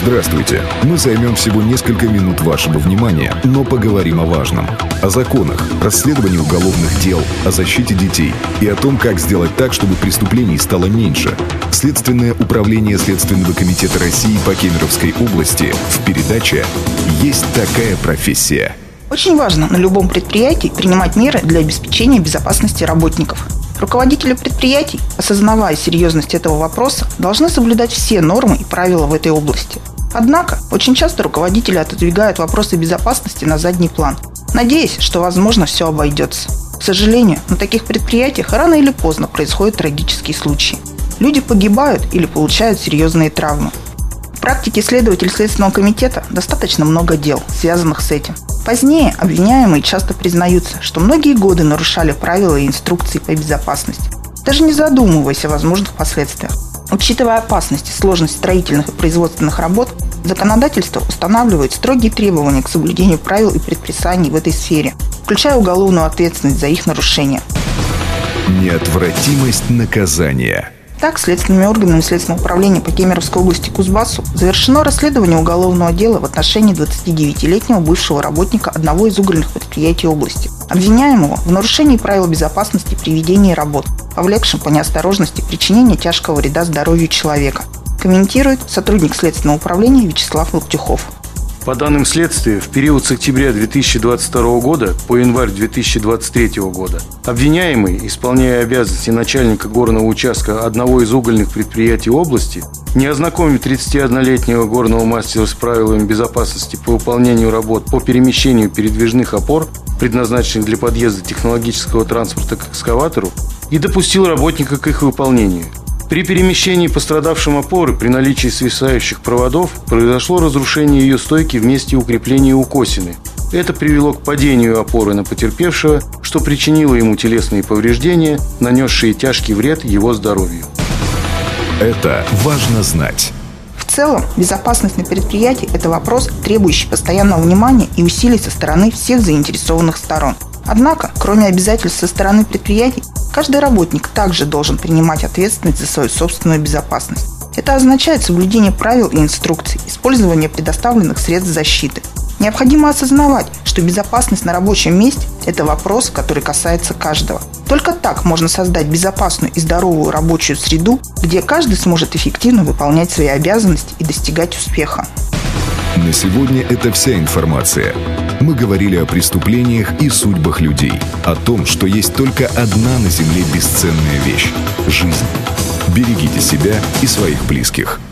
Здравствуйте! Мы займем всего несколько минут вашего внимания, но поговорим о важном. О законах, расследовании уголовных дел, о защите детей и о том, как сделать так, чтобы преступлений стало меньше. Следственное управление Следственного комитета России по Кемеровской области в передаче «Есть такая профессия». Очень важно на любом предприятии принимать меры для обеспечения безопасности работников. Руководители предприятий, осознавая серьезность этого вопроса, должны соблюдать все нормы и правила в этой области. Однако, очень часто руководители отодвигают вопросы безопасности на задний план, надеясь, что, возможно, все обойдется. К сожалению, на таких предприятиях рано или поздно происходят трагические случаи. Люди погибают или получают серьезные травмы. В практике следователей Следственного комитета достаточно много дел, связанных с этим. Позднее обвиняемые часто признаются, что многие годы нарушали правила и инструкции по безопасности, даже не задумываясь о возможных последствиях. Учитывая опасность и сложность строительных и производственных работ, законодательство устанавливает строгие требования к соблюдению правил и предписаний в этой сфере, включая уголовную ответственность за их нарушение. Неотвратимость наказания. Так, следственными органами Следственного управления по Кемеровской области Кузбассу завершено расследование уголовного дела в отношении 29-летнего бывшего работника одного из угольных предприятий области, обвиняемого в нарушении правил безопасности при ведении работ, повлекшем по неосторожности причинение тяжкого вреда здоровью человека, комментирует сотрудник Следственного управления Вячеслав Локтюхов. По данным следствия, в период с октября 2022 года по январь 2023 года обвиняемый, исполняя обязанности начальника горного участка одного из угольных предприятий области, не ознакомив 31-летнего горного мастера с правилами безопасности по выполнению работ по перемещению передвижных опор, предназначенных для подъезда технологического транспорта к экскаватору, и допустил работника к их выполнению. При перемещении пострадавшим опоры при наличии свисающих проводов произошло разрушение ее стойки в месте укрепления укосины. Это привело к падению опоры на потерпевшего, что причинило ему телесные повреждения, нанесшие тяжкий вред его здоровью. Это важно знать. В целом, безопасность на предприятии – это вопрос, требующий постоянного внимания и усилий со стороны всех заинтересованных сторон. Однако, кроме обязательств со стороны предприятий, каждый работник также должен принимать ответственность за свою собственную безопасность. Это означает соблюдение правил и инструкций, использование предоставленных средств защиты. Необходимо осознавать, что безопасность на рабочем месте – это вопрос, который касается каждого. Только так можно создать безопасную и здоровую рабочую среду, где каждый сможет эффективно выполнять свои обязанности и достигать успеха. На сегодня это вся информация. Мы говорили о преступлениях и судьбах людей, о том, что есть только одна на земле бесценная вещь – жизнь. Берегите себя и своих близких.